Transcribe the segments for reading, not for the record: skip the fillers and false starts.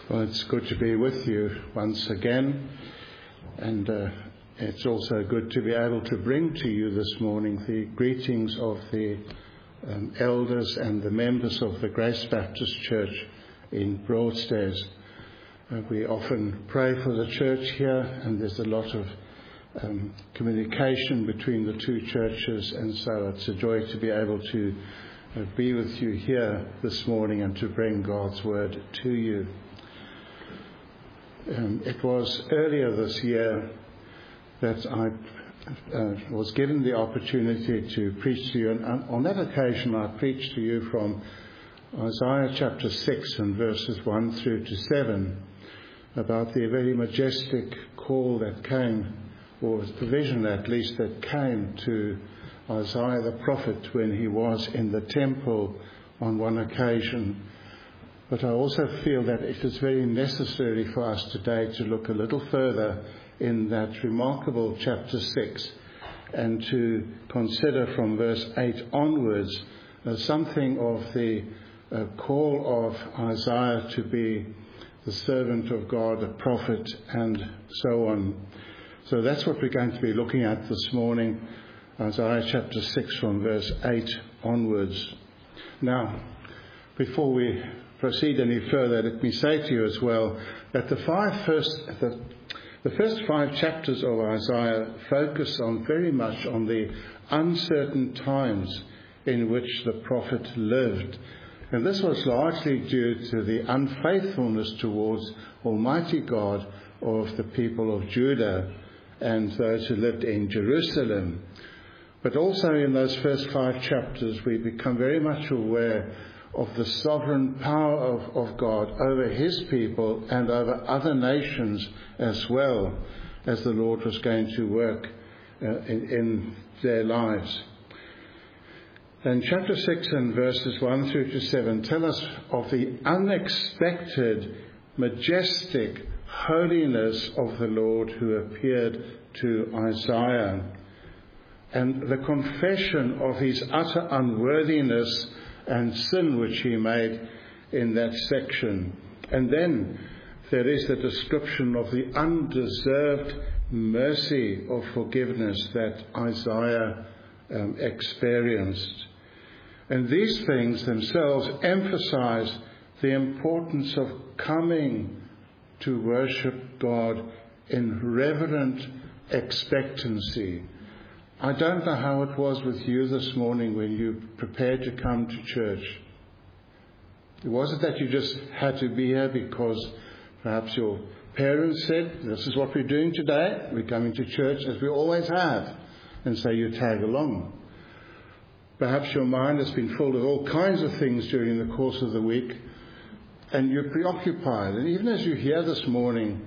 Well, it's good to be with you once again, and it's also good to be able to bring to you this morning the greetings of the elders and the members of the Grace Baptist Church in Broadstairs. We often pray for the church here, and there's a lot of communication between the two churches, and so it's a joy to be able to be with you here this morning and to bring God's word to you. It was earlier this year that I was given the opportunity to preach to you, and on that occasion I preached to you from Isaiah chapter 6 and verses 1 through to 7 about the very majestic call that came, or the vision at least that came to Isaiah the prophet when he was in the temple on one occasion. But I also feel that it is very necessary for us today to look a little further in that remarkable chapter 6 and to consider from verse 8 onwards something of the call of Isaiah to be the servant of God, a prophet, and so on. So that's what we're going to be looking at this morning, Isaiah chapter 6 from verse 8 onwards. Now, before we proceed any further, let me say to you as well that the first 5 chapters of Isaiah focus on very much on the uncertain times in which the prophet lived. And this was largely due to the unfaithfulness towards Almighty God of the people of Judah and those who lived in Jerusalem. But also in those first 5 chapters we become very much aware of the sovereign power of God over his people and over other nations as well, as the Lord was going to work in their lives. And chapter 6 and verses 1 through to 7 tell us of the unexpected, majestic holiness of the Lord who appeared to Isaiah, and the confession of his utter unworthiness and sin which he made in that section. And then there is the description of the undeserved mercy of forgiveness that Isaiah experienced. And these things themselves emphasize the importance of coming to worship God in reverent expectancy. I don't know how it was with you this morning when you prepared to come to church. Was it that you just had to be here because perhaps your parents said, this is what we're doing today, we're coming to church as we always have, and so you tag along? Perhaps your mind has been full of all kinds of things during the course of the week, and you're preoccupied. And even as you're here this morning,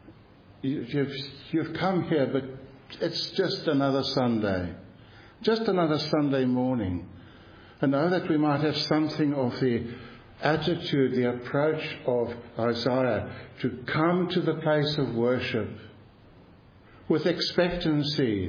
you've come here, but it's just another Sunday, just another Sunday morning. And know that we might have something of the attitude, the approach of Isaiah to come to the place of worship with expectancy.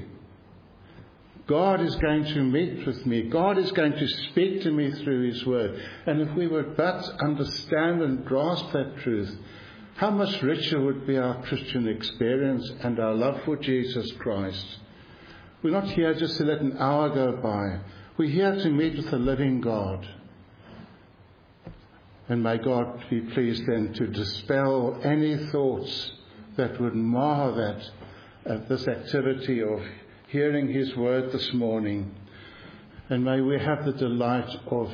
God is going to meet with me. God is going to speak to me through his word. And if we would but understand and grasp that truth, how much richer would be our Christian experience and our love for Jesus Christ. We're not here just to let an hour go by. We're here to meet with the living God. And may God be pleased then to dispel any thoughts that would mar this activity of hearing his word this morning. And may we have the delight of,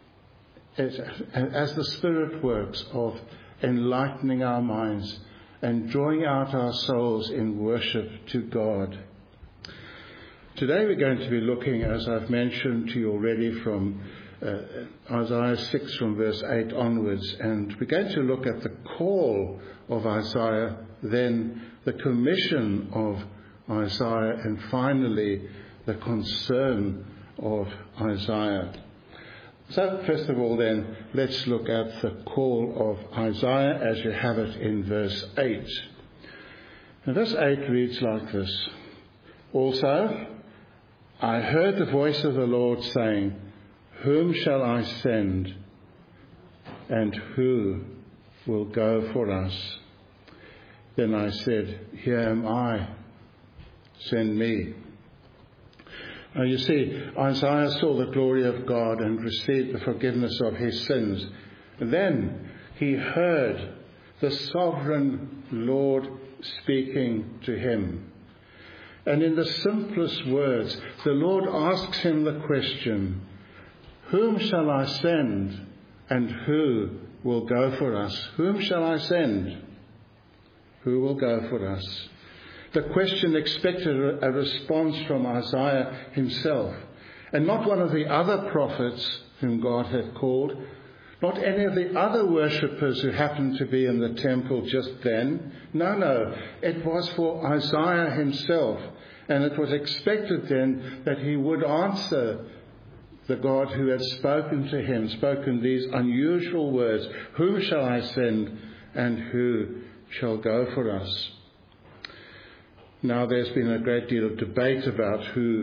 as the Spirit works, of enlightening our minds and drawing out our souls in worship to God. Today we're going to be looking, as I've mentioned to you already, from Isaiah 6 from verse 8 onwards, and we're going to look at the call of Isaiah, then the commission of Isaiah, and finally the concern of Isaiah. So first of all then, let's look at the call of Isaiah as you have it in verse 8. And verse 8 reads like this: Also, I heard the voice of the Lord saying, Whom shall I send, and who will go for us?" Then I said, "Here am I, send me." Now you see, Isaiah saw the glory of God and received the forgiveness of his sins. And then he heard the sovereign Lord speaking to him. And in the simplest words, the Lord asks him the question, "Whom shall I send, and who will go for us?" Whom shall I send? Who will go for us? The question expected a response from Isaiah himself, and not one of the other prophets whom God had called, not any of the other worshippers who happened to be in the temple just then. No, it was for Isaiah himself, and it was expected then that he would answer the God who had spoken to him, spoken these unusual words, "Whom shall I send, and who shall go for us?" Now there's been a great deal of debate about who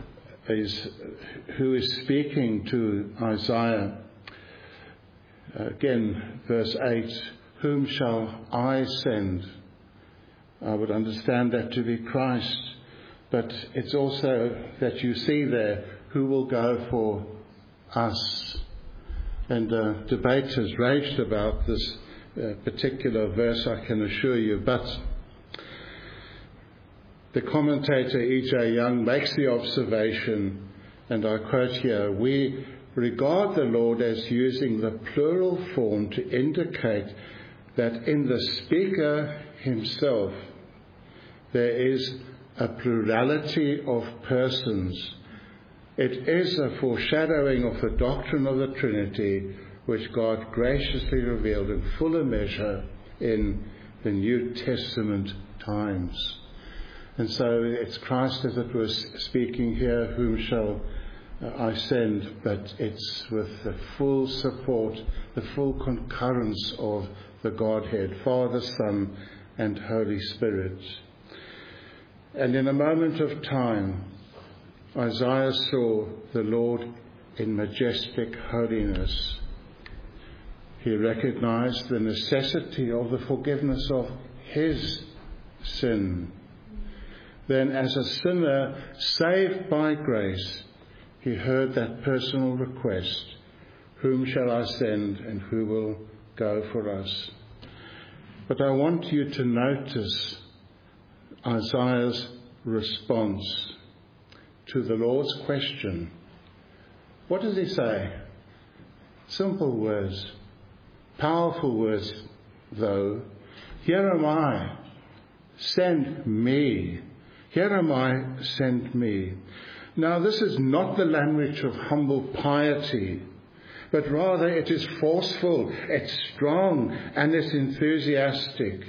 is speaking to Isaiah. Again, verse 8, "Whom shall I send?" I would understand that to be Christ, but it's also that you see there, "Who will go for us?" And debate has raged about this particular verse, I can assure you, but the commentator E.J. Young makes the observation, and I quote here, "We regard the Lord as using the plural form to indicate that in the speaker himself there is a plurality of persons. It is a foreshadowing of the doctrine of the Trinity, which God graciously revealed in fuller measure in the New Testament times." And so it's Christ, as it was, speaking here, "Whom shall I send?" But it's with the full support, the full concurrence of the Godhead, Father, Son, and Holy Spirit. And in a moment of time, Isaiah saw the Lord in majestic holiness. He recognized the necessity of the forgiveness of his sin. Then, as a sinner saved by grace, he heard that personal request, "Whom shall I send, and who will go for us?" But I want you to notice Isaiah's response to the Lord's question. What does he say? Simple words, powerful words, though. "Here am I, send me. Here am I, send me." Now, this is not the language of humble piety, but rather it is forceful, it's strong, and it's enthusiastic.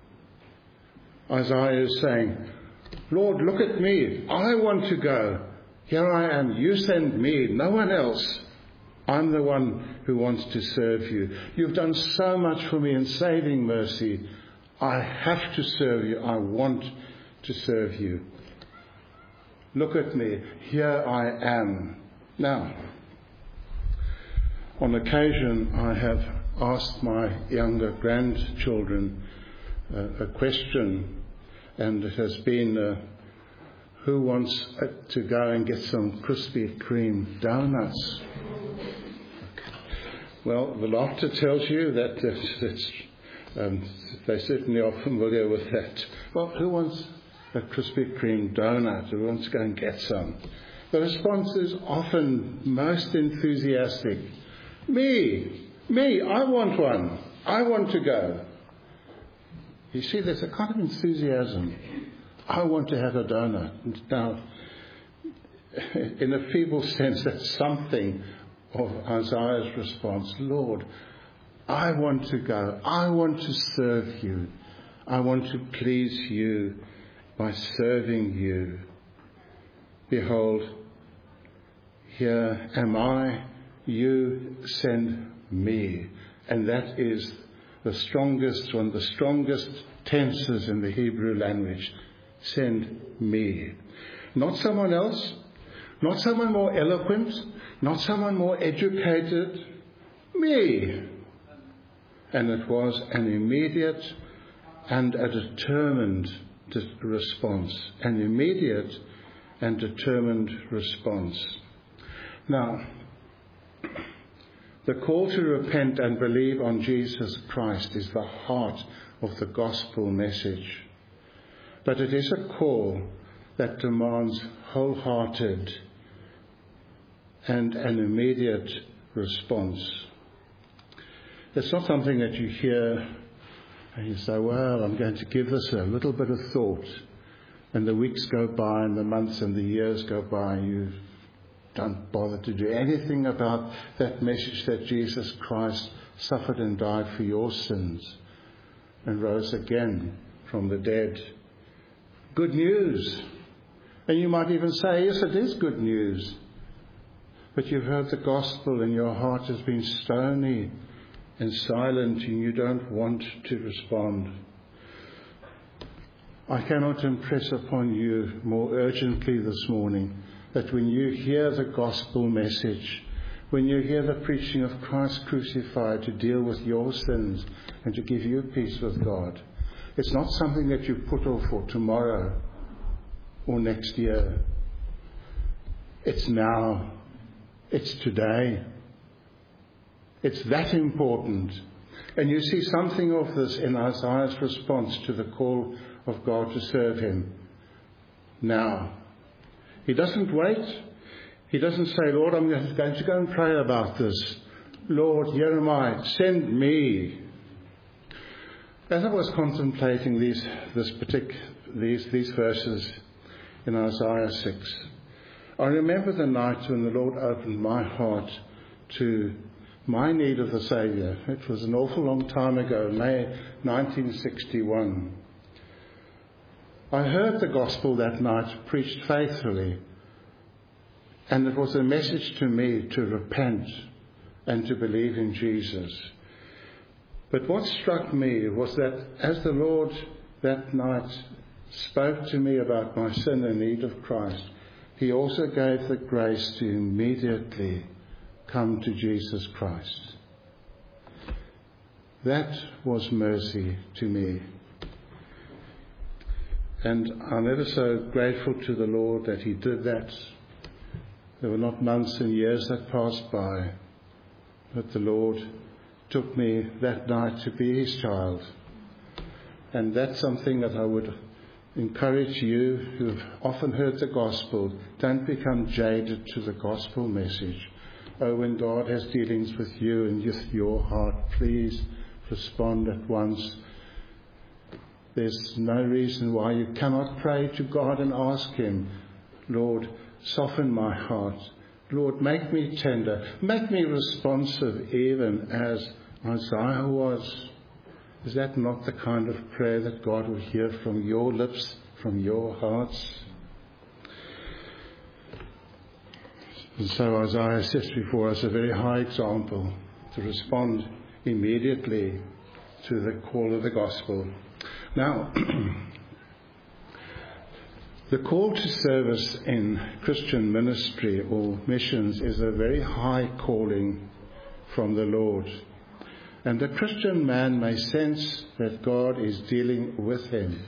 Isaiah is saying, "Lord, look at me. I want to go. Here I am. You send me, no one else. I'm the one who wants to serve you. You've done so much for me in saving mercy. I have to serve you. I want to serve you. Look at me. Here I am." Now, on occasion, I have asked my younger grandchildren a question, and it has been, "Who wants to go and get some Krispy Kreme donuts?" Well, the laughter tells you that they certainly are familiar with that. Well, who wants a Krispy Kreme donut? Who wants to go and get some? The response is often most enthusiastic. Me, I want one. I want to go. You see, there's a kind of enthusiasm. I want to have a donut. Now, in a feeble sense, that's something of Isaiah's response. "Lord, I want to go. I want to serve you. I want to please you by serving you. Behold, here am I. You send me." And that is the strongest, one of the strongest tenses in the Hebrew language. Send me. Not someone else, not someone more eloquent, not someone more educated. Me. And it was an immediate and a determined response. An immediate and determined response. Now, the call to repent and believe on Jesus Christ is the heart of the gospel message. But it is a call that demands wholehearted and an immediate response. It's not something that you hear and you say, well, I'm going to give this a little bit of thought. And the weeks go by and the months and the years go by and you don't bother to do anything about that message that Jesus Christ suffered and died for your sins and rose again from the dead. Good news. And you might even say, yes, it is good news. But you've heard the gospel and your heart has been stony and silent and you don't want to respond. I cannot impress upon you more urgently this morning that when you hear the gospel message, when you hear the preaching of Christ crucified to deal with your sins and to give you peace with God, it's not something that you put off for tomorrow or next year. It's now. It's today. It's that important. And you see something of this in Isaiah's response to the call of God to serve him. Now. He doesn't wait. He doesn't say, Lord, I'm going to go and pray about this. Lord, here am I. Send me. As I was contemplating these verses in Isaiah 6, I remember the night when the Lord opened my heart to my need of the Saviour. It was an awful long time ago, May 1961. I heard the gospel that night preached faithfully, and it was a message to me to repent and to believe in Jesus. But what struck me was that as the Lord that night spoke to me about my sin and need of Christ, he also gave the grace to immediately come to Jesus Christ. That was mercy to me. And I'm ever so grateful to the Lord that he did that. There were not months and years that passed by, but the Lord took me that night to be his child. And that's something that I would encourage you who've often heard the gospel. Don't become jaded to the gospel message. Oh, when God has dealings with you and with your heart, please respond at once. There's no reason why you cannot pray to God and ask him, Lord, soften my heart. Lord, make me tender. Make me responsive even as Isaiah was. Is that not the kind of prayer that God will hear from your lips, from your hearts? And so Isaiah sets before us a very high example to respond immediately to the call of the gospel. Now, the call to service in Christian ministry or missions is a very high calling from the Lord. And the Christian man may sense that God is dealing with him.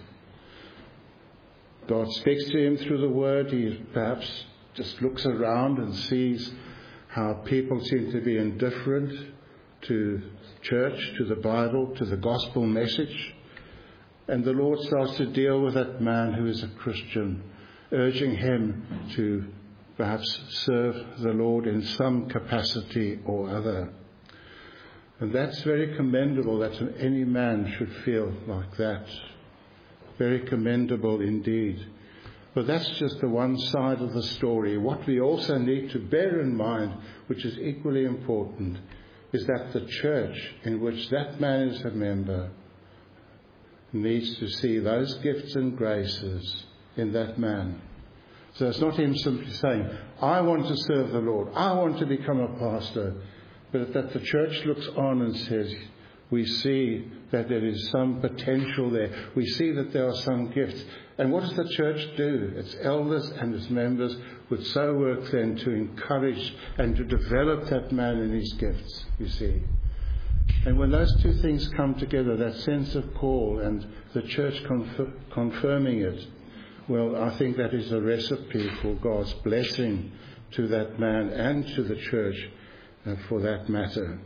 God speaks to him through the word. He perhaps just looks around and sees how people seem to be indifferent to church, to the Bible, to the gospel message. And the Lord starts to deal with that man who is a Christian, urging him to perhaps serve the Lord in some capacity or other. And that's very commendable that any man should feel like that. Very commendable indeed. But that's just the one side of the story. What we also need to bear in mind, which is equally important, is that the church in which that man is a member needs to see those gifts and graces in that man. So it's not him simply saying, I want to serve the Lord, I want to become a pastor, but that the church looks on and says, we see that there is some potential there. We see that there are some gifts. And what does the church do? Its elders and its members would so work then to encourage and to develop that man in his gifts, you see. And when those two things come together, that sense of call and the church confirming it, well, I think that is a recipe for God's blessing to that man and to the church for that matter.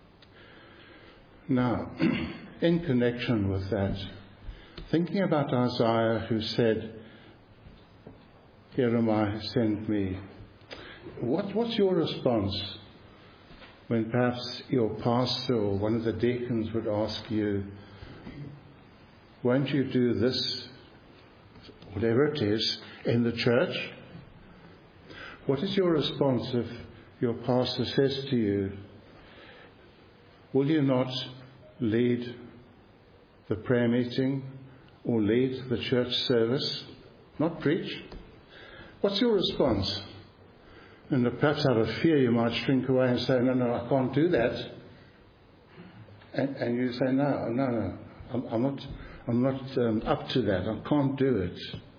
Now, in connection with that, thinking about Isaiah who said, "Here am I, send me." What's your response when perhaps your pastor or one of the deacons would ask you, "Won't you do this, whatever it is, in the church?" What is your response if your pastor says to you, "Will you not lead the prayer meeting or lead the church service, not preach?" What's your response? And perhaps out of fear you might shrink away and say, no, I can't do that. And you say, no, I'm not up to that. I can't do it.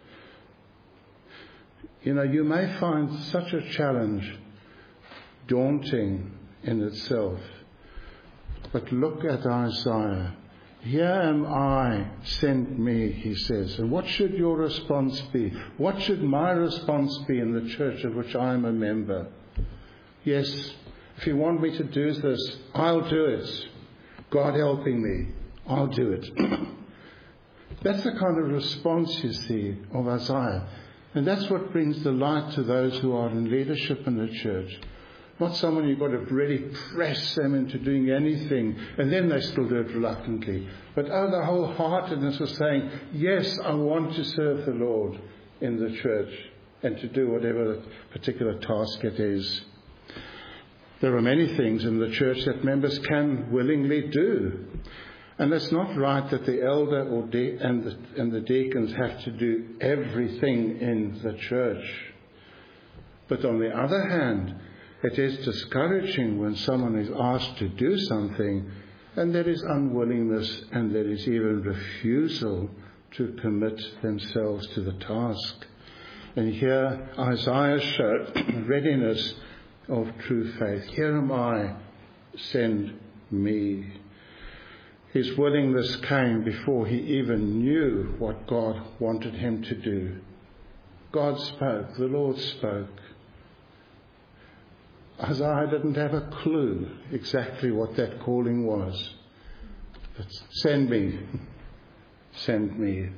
You know, you may find such a challenge daunting in itself. But look at Isaiah. "Here am I, send me," he says. And what should your response be? What should my response be in the church of which I am a member? Yes, if you want me to do this, I'll do it. God helping me, I'll do it. That's the kind of response, you see, of Isaiah. And that's what brings delight to those who are in leadership in the church. Not someone you've got to really press them into doing anything, and then they still do it reluctantly. But the wholeheartedness of saying, yes, I want to serve the Lord in the church and to do whatever particular task it is. There are many things in the church that members can willingly do. And it's not right that the elder and the deacons have to do everything in the church. But on the other hand, it is discouraging when someone is asked to do something and there is unwillingness and there is even refusal to commit themselves to the task. And here Isaiah showed readiness of true faith. "Here am I, send me." His willingness came before he even knew what God wanted him to do. God spoke, the Lord spoke. Isaiah didn't have a clue exactly what that calling was. But send me, send me.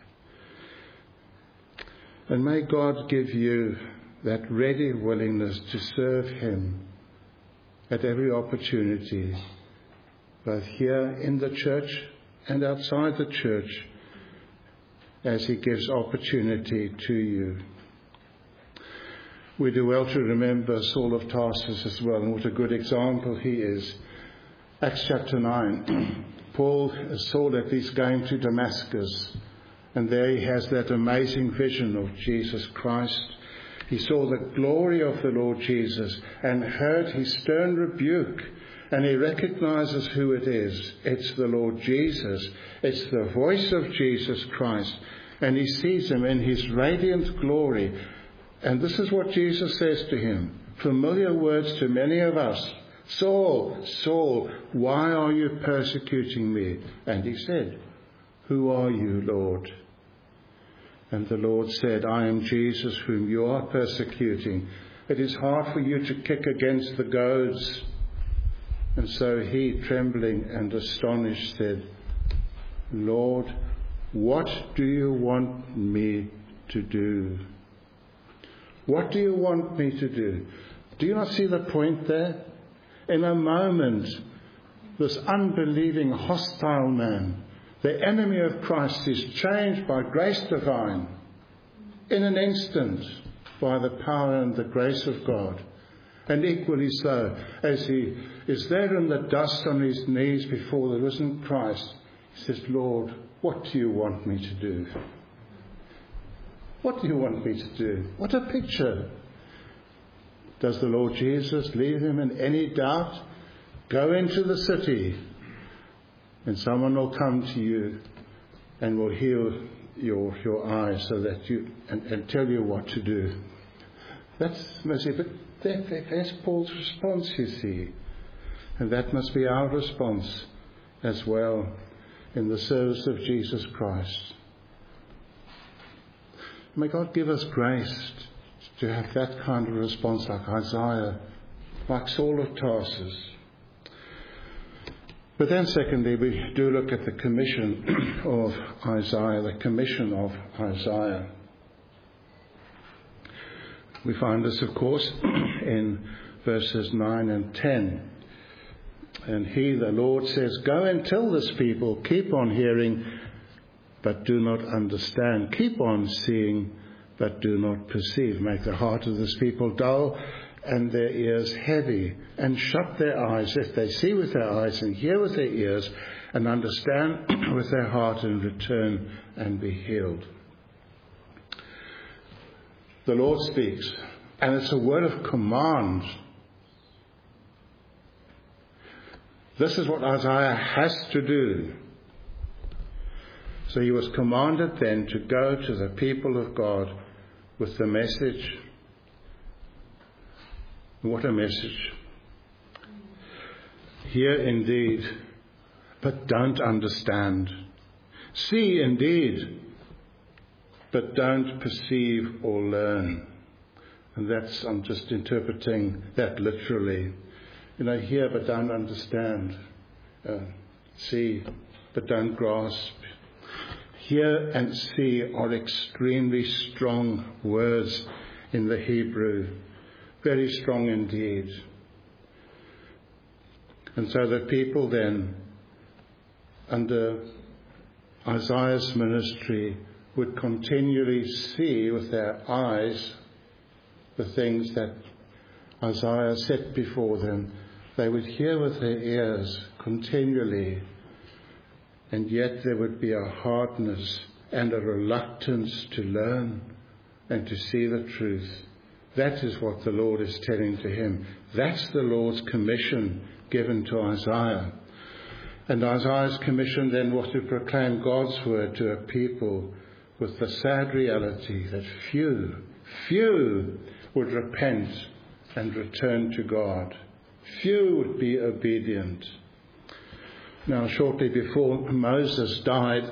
And may God give you that ready willingness to serve him at every opportunity, both here in the church and outside the church, as he gives opportunity to you. We do well to remember Saul of Tarsus as well, and what a good example he is. Acts chapter 9. Saul at least going to Damascus, and there he has that amazing vision of Jesus Christ. He saw the glory of the Lord Jesus and heard his stern rebuke, and he recognizes who it is. It's the Lord Jesus. It's the voice of Jesus Christ. And he sees him in his radiant glory. And this is what Jesus says to him. Familiar words to many of us. "Saul, Saul, why are you persecuting me?" And he said, "Who are you, Lord?" And the Lord said, "I am Jesus whom you are persecuting. It is hard for you to kick against the goads." And so he, trembling and astonished, said, "Lord, what do you want me to do?" What do you want me to do? Do you not see the point there? In a moment, this unbelieving, hostile man, the enemy of Christ, is changed by grace divine in an instant by the power and the grace of God. And equally so, as he is there in the dust on his knees before the risen Christ, he says, "Lord, what do you want me to do? What do you want me to do?" What a picture. Does the Lord Jesus leave him in any doubt? Go into the city and someone will come to you and will heal your eyes so that you and tell you what to do. That's mercy. But there's Paul's response, you see. And that must be our response as well in the service of Jesus Christ. May God give us grace to have that kind of response like Isaiah, like Saul of Tarsus. But then secondly, we do look at the commission of Isaiah, the commission of Isaiah. We find this, of course, in verses 9 and 10. And he, the Lord, says, "Go and tell this people, keep on hearing, but do not understand. Keep on seeing, but do not perceive. Make the heart of this people dull and their ears heavy, and shut their eyes, if they see with their eyes and hear with their ears and understand with their heart and return and be healed." The Lord speaks, and it's a word of command. This is what Isaiah has to do. So he was commanded then to go to the people of God with the message. What a message. Hear indeed, but don't understand. See indeed, but don't perceive or learn. And I'm just interpreting that literally. Hear but don't understand. See but don't grasp. Hear and see are extremely strong words in the Hebrew. Very strong indeed. And so the people then, under Isaiah's ministry, would continually see with their eyes the things that Isaiah set before them. They would hear with their ears continually, and yet there would be a hardness and a reluctance to learn and to see the truth. That is what the Lord is telling to him. That's the Lord's commission given to Isaiah. And Isaiah's commission then was to proclaim God's word to a people with the sad reality that few would repent and return to God. Few would be obedient. Now, shortly before Moses died,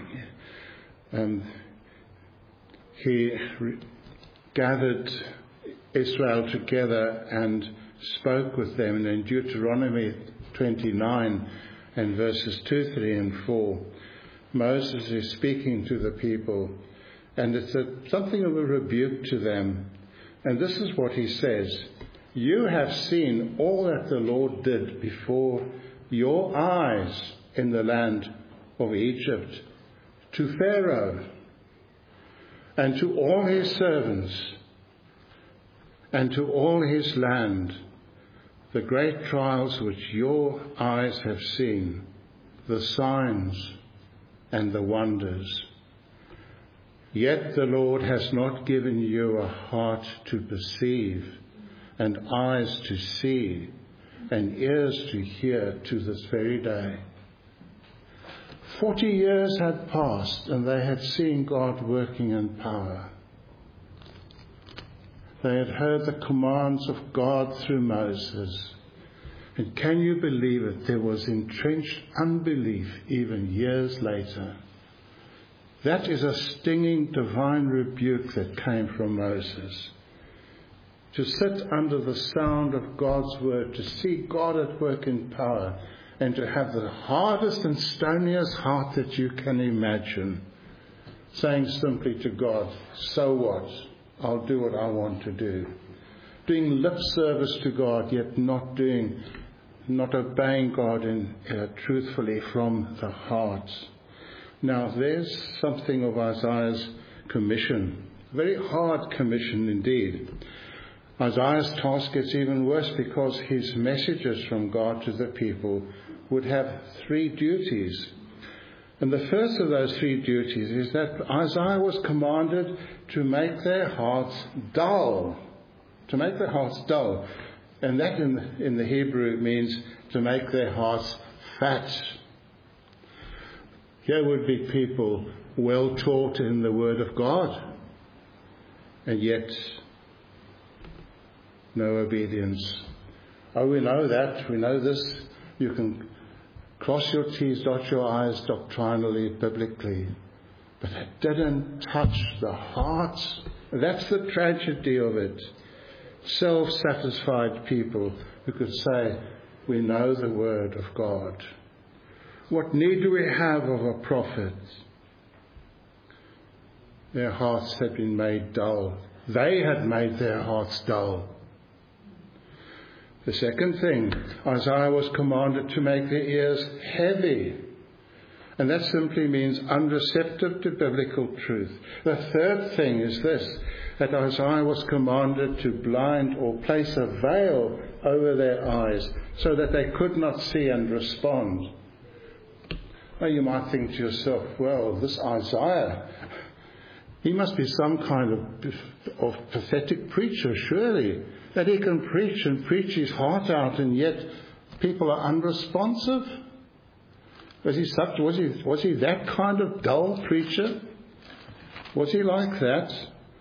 he gathered Israel together and spoke with them. And in Deuteronomy 29 and verses 2, 3 and 4, Moses is speaking to the people, and it's something of a rebuke to them. And this is what he says: "You have seen all that the Lord did before your eyes in the land of Egypt, to Pharaoh and to all his servants and to all his land, the great trials which your eyes have seen, the signs and the wonders. Yet the Lord has not given you a heart to perceive, and eyes to see, and ears to hear to this very day." 40 years had passed, and they had seen God working in power. They had heard the commands of God through Moses. And can you believe it? There was entrenched unbelief even years later. That is a stinging divine rebuke that came from Moses. To sit under the sound of God's word, to see God at work in power, and to have the hardest and stoniest heart that you can imagine, saying simply to God, "So what? I'll do what I want to do." Doing lip service to God, yet not obeying God truthfully from the heart. Now, there's something of Isaiah's commission. Very hard commission indeed. Isaiah's task gets even worse because his messages from God to the people would have 3 duties. And the first of those 3 duties is that Isaiah was commanded to make their hearts dull. To make their hearts dull. And that in the Hebrew means to make their hearts fat. Here would be people well taught in the Word of God, and yet no obedience. Oh, we know that. We know this. You can cross your T's, dot your I's doctrinally, biblically. But it didn't touch the hearts. That's the tragedy of it. Self-satisfied people who could say, we know the word of God. What need do we have of a prophet? Their hearts had been made dull. They had made their hearts dull. The second thing, Isaiah was commanded to make their ears heavy. And that simply means unreceptive to biblical truth. The third thing is this, that Isaiah was commanded to blind or place a veil over their eyes so that they could not see and respond. Well, you might think to yourself, well, this Isaiah, he must be some kind of pathetic preacher, surely, that he can preach and preach his heart out, and yet people are unresponsive. Was he that kind of dull preacher? Was he like that?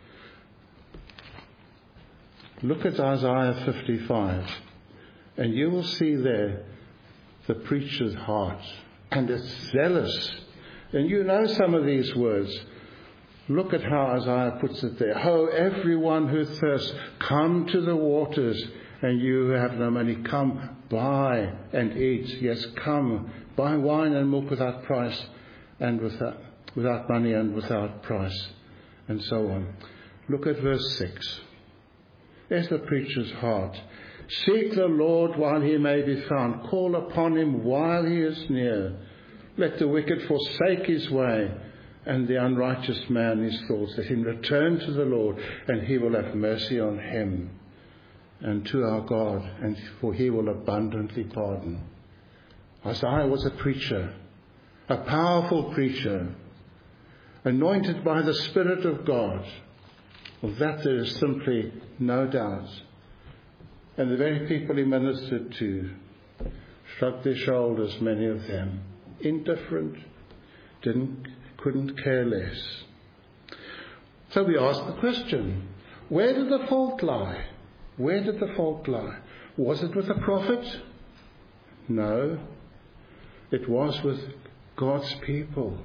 Look at Isaiah 55, and you will see there the preacher's heart, and it's zealous. And you know some of these words. Look at how Isaiah puts it there. Oh, everyone who thirsts, come to the waters, and you who have no money, come, buy and eat. Yes, come, buy wine and milk without price, and without money and without price, and so on. Look at verse 6. There's the preacher's heart. Seek the Lord while he may be found. Call upon him while he is near. Let the wicked forsake his way, and the unrighteous man his thoughts. Let him return to the Lord, and he will have mercy on him, and to our God, and for he will abundantly pardon. Isaiah was a preacher, a powerful preacher, anointed by the Spirit of God. Of that there is simply no doubt. And the very people he ministered to shrugged their shoulders, many of them, indifferent, couldn't care less. So we ask the question, where did the fault lie? Where did the fault lie? Was it with the prophet? No. It was with God's people.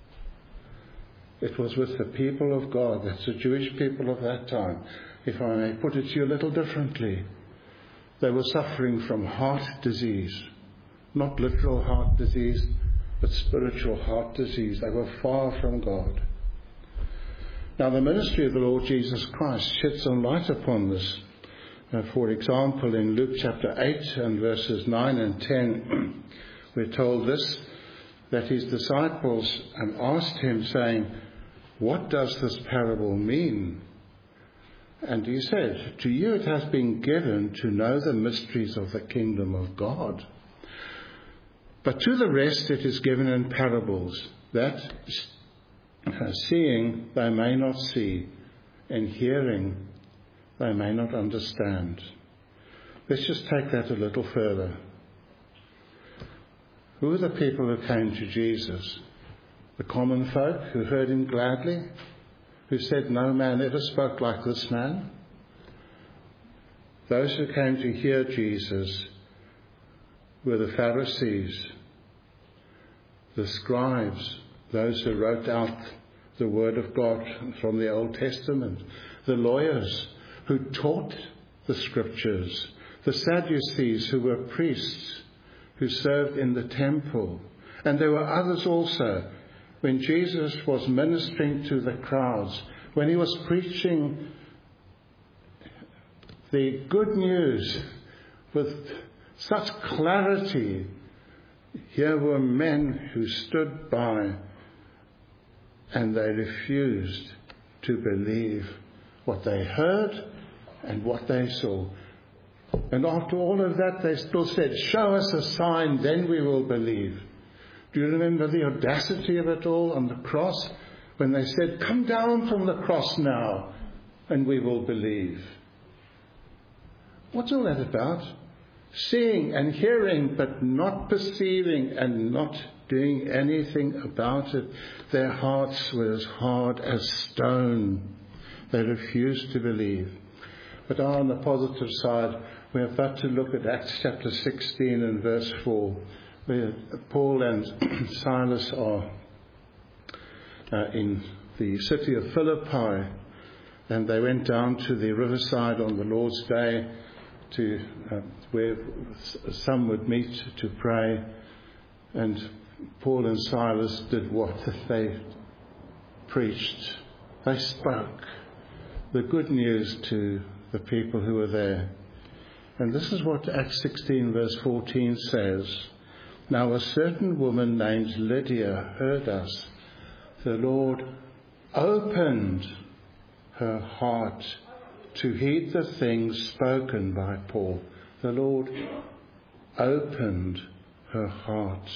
It was with the people of God. That's the Jewish people of that time. If I may put it to you a little differently, they were suffering from heart disease. Not literal heart disease, but spiritual heart disease. They were far from God. Now, the ministry of the Lord Jesus Christ sheds some light upon this. For example, in Luke chapter 8 and verses 9 and 10, we're told this, that his disciples asked him, saying, what does this parable mean? And he said, to you it has been given to know the mysteries of the kingdom of God. But to the rest it is given in parables, that seeing they may not see, and hearing they may not understand. Let's just take that a little further. Who are the people who came to Jesus? The common folk who heard him gladly, who said, no man ever spoke like this man. Those who came to hear Jesus were the Pharisees, the scribes, those who wrote out the Word of God from the Old Testament, the lawyers who taught the Scriptures, the Sadducees who were priests, who served in the temple. And there were others also. When Jesus was ministering to the crowds, when he was preaching the good news with such clarity, here were men who stood by and they refused to believe what they heard and what they saw. And after all of that, they still said, show us a sign, then we will believe. Do you remember the audacity of it all on the cross? When they said, come down from the cross now, and we will believe. What's all that about? Seeing and hearing, but not perceiving and not doing anything about it. Their hearts were as hard as stone. They refused to believe. But on the positive side, We have got to look at Acts chapter 16 and verse 4, where Paul and Silas are in the city of Philippi, and they went down to the riverside on the Lord's Day to where some would meet to pray, and Paul and Silas did what they preached. They spoke the good news to the people who were there. And this is what Acts 16 verse 14 says. Now a certain woman named Lydia heard us. The Lord opened her heart to heed the things spoken by Paul. The Lord opened her heart.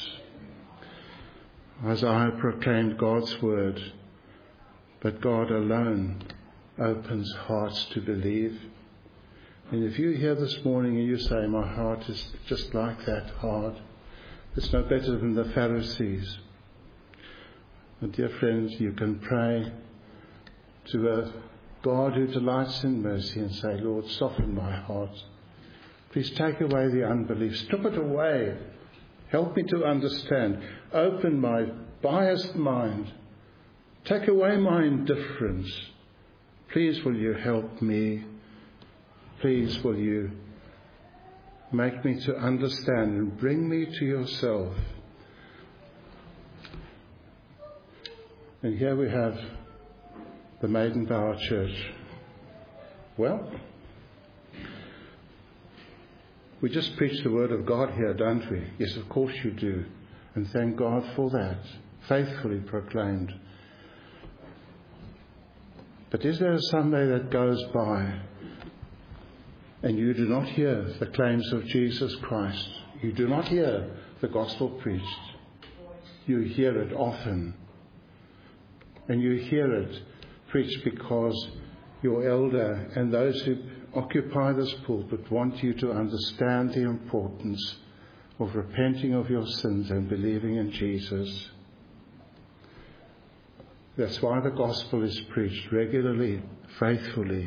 Isaiah proclaimed God's word, but God alone opens hearts to believe. And if you're here this morning and you say, my heart is just like that hard, it's no better than the Pharisees. But dear friends, you can pray to a God who delights in mercy and say, Lord, soften my heart. Please take away the unbelief. Strip it away. Help me to understand. Open my biased mind. Take away my indifference. Please will you help me? Please will you make me to understand and bring me to yourself? And here we have the Maiden Bower Church. Well, we just preach the word of God here, don't we? Yes, of course you do. And thank God for that. Faithfully proclaimed. But is there a Sunday that goes by and you do not hear the claims of Jesus Christ? You do not hear the gospel preached. You hear it often. And you hear it preached because your elder and those who occupy this pulpit want you to understand the importance of repenting of your sins and believing in Jesus. That's why the gospel is preached regularly, faithfully.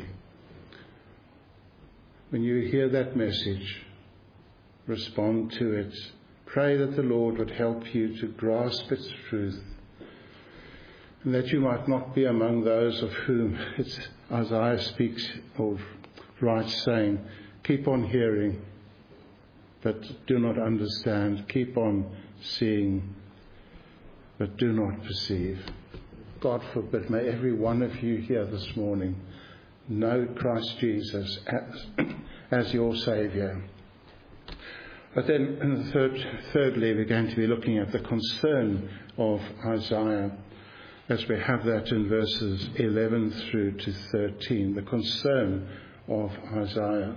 When you hear that message, respond to it. Pray that the Lord would help you to grasp its truth, and that you might not be among those of whom Isaiah speaks or writes saying, keep on hearing, but do not understand. Keep on seeing, but do not perceive. God forbid, may every one of you here this morning know Christ Jesus as your Saviour. But then, thirdly, we're going to be looking at the concern of Isaiah, as we have that in verses 11 through to 13, the concern of Isaiah.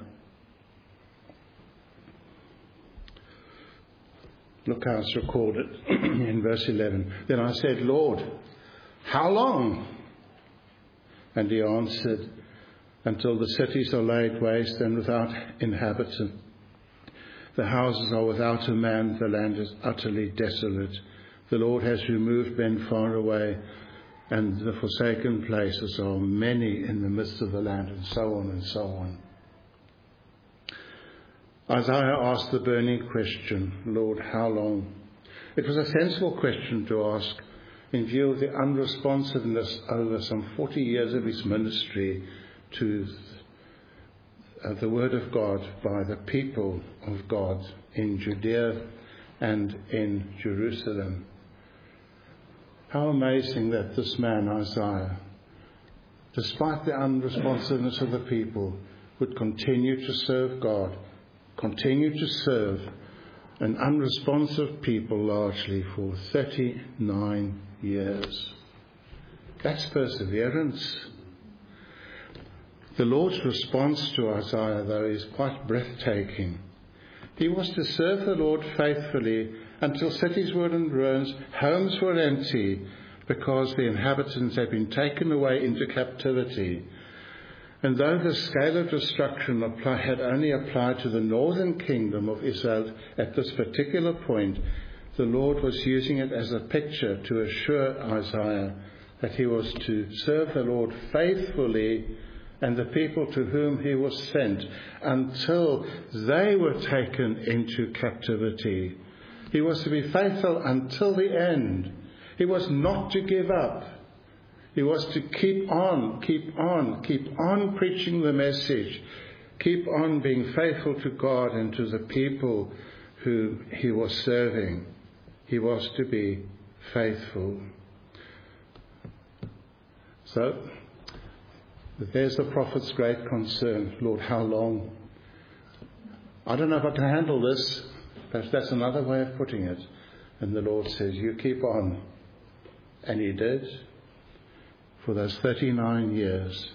Look how it's recorded in verse 11. Then I said, Lord, how long? And he answered, until the cities are laid waste and without inhabitant. The houses are without a man, the land is utterly desolate. The Lord has removed men far away, and the forsaken places are many in the midst of the land, and so on and so on. Isaiah asked the burning question, Lord, how long? It was a sensible question to ask in view of the unresponsiveness over some 40 years of his ministry to the word of God by the people of God in Judea and in Jerusalem. How amazing that this man, Isaiah, despite the unresponsiveness of the people, would continue to serve God, continue to serve an unresponsive people largely for 39 years. That's perseverance. The Lord's response to Isaiah, though, is quite breathtaking. He was to serve the Lord faithfully until cities were in ruins, homes were empty, because the inhabitants had been taken away into captivity. And though the scale of destruction had only applied to the northern kingdom of Israel at this particular point, the Lord was using it as a picture to assure Isaiah that he was to serve the Lord faithfully and the people to whom he was sent until they were taken into captivity. He was to be faithful until the end. He was not to give up. He was to keep on preaching the message, keep on being faithful to God and to the people who he was serving. He was to be faithful. So, there's the prophet's great concern. Lord, how long? I don't know if I can handle this. Perhaps that's another way of putting it. And the Lord says, you keep on. And he did for those 39 years.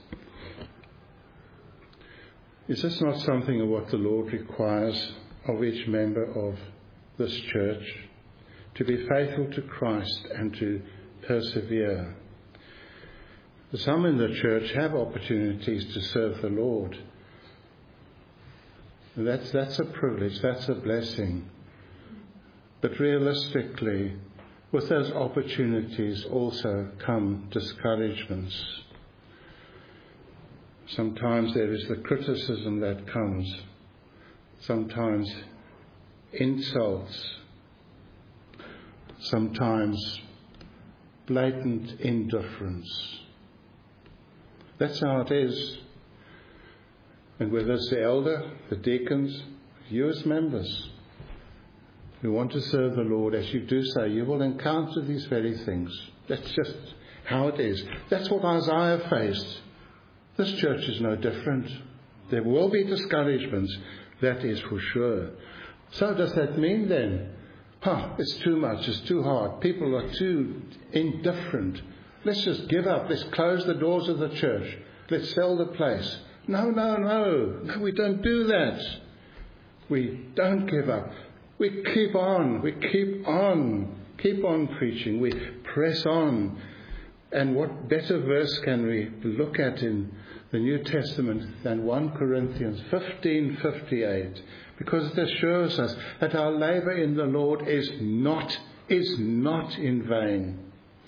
Is this not something of what the Lord requires of each member of this church? To be faithful to Christ and to persevere. Some in the church have opportunities to serve the Lord. That's a privilege, that's a blessing. But realistically, with those opportunities also come discouragements. Sometimes there is the criticism that comes. Sometimes insults. Sometimes blatant indifference. That's how it is. And whether it's the elder, the deacons, you as members who want to serve the Lord, as you do so, you will encounter these very things. That's just how it is. That's what Isaiah faced. This church is no different. There will be discouragements, that is for sure. So does that mean then, it's too much, it's too hard, people are too indifferent. Let's just give up. Let's close the doors of the church. Let's sell the place. No, we don't do that. We don't give up. We keep on. Keep on preaching. We press on. And what better verse can we look at in the New Testament than 1 Corinthians 15:58? Because it assures us that our labour in the Lord is not in vain.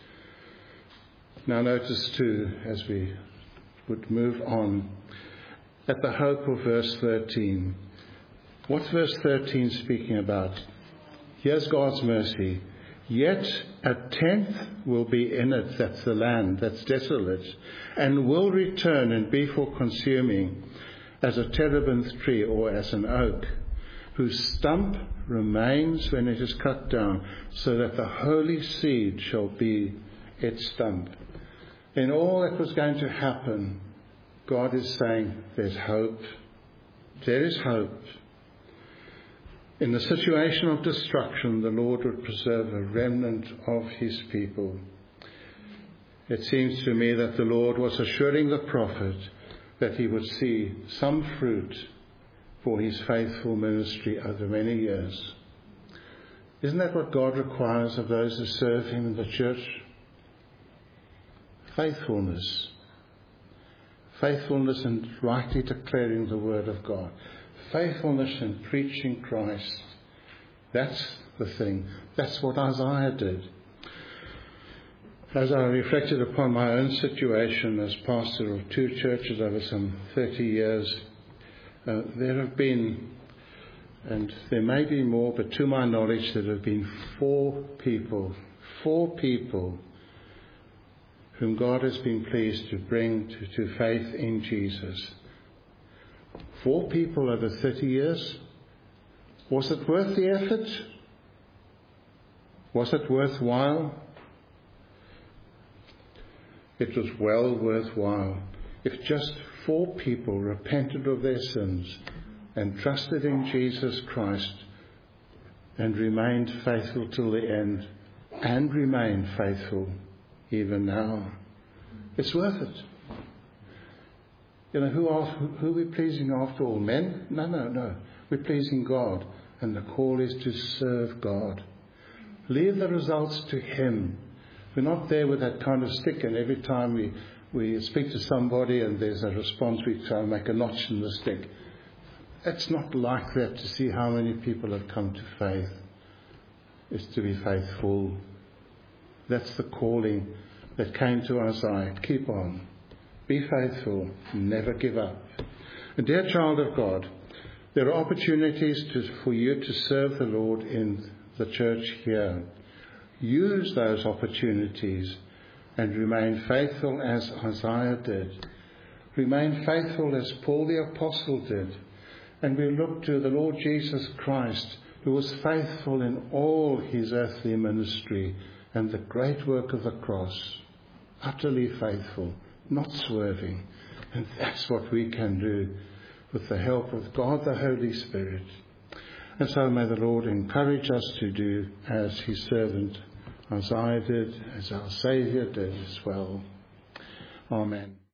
Now notice too, as we would move on, at the hope of verse 13. What's verse 13 speaking about? Here's God's mercy. Yet a tenth will be in it, that's the land, that's desolate, and will return and be for consuming, as a terebinth tree or as an oak, whose stump remains when it is cut down, so that the holy seed shall be its stump. In all that was going to happen, God is saying there's hope. There is hope. In the situation of destruction, the Lord would preserve a remnant of his people. It seems to me that the Lord was assuring the prophet that he would see some fruit for his faithful ministry over many years. Isn't that what God requires of those who serve him in the church? Faithfulness. Faithfulness in rightly declaring the word of God. Faithfulness in preaching Christ. That's the thing. That's what Isaiah did. As I reflected upon my own situation as pastor of 2 churches over some 30 years, there have been, and there may be more, but to my knowledge there have been 4 people whom God has been pleased to bring to faith in Jesus. 4 people over 30 years. Was it worth the effort? Was it worthwhile? It was well worthwhile. If just 4 people repented of their sins and trusted in Jesus Christ and remained faithful till the end and remain faithful even now, it's worth it. You know, who are we pleasing after all? Men? No. We're pleasing God. And the call is to serve God. Leave the results to him. We're not there with that kind of stick, and every time we speak to somebody and there's a response, we try and make a notch in the stick. It's not like that to see how many people have come to faith. It's to be faithful. That's the calling that came to Isaiah. Keep on. Be faithful. Never give up. And dear child of God, there are opportunities for you to serve the Lord in the church here. Use those opportunities and remain faithful as Isaiah did. Remain faithful as Paul the Apostle did. And we look to the Lord Jesus Christ, who was faithful in all his earthly ministry and the great work of the cross. Utterly faithful, not swerving. And that's what we can do with the help of God the Holy Spirit. And so may the Lord encourage us to do as his servant Isaiah did, as our Saviour did as well. Amen.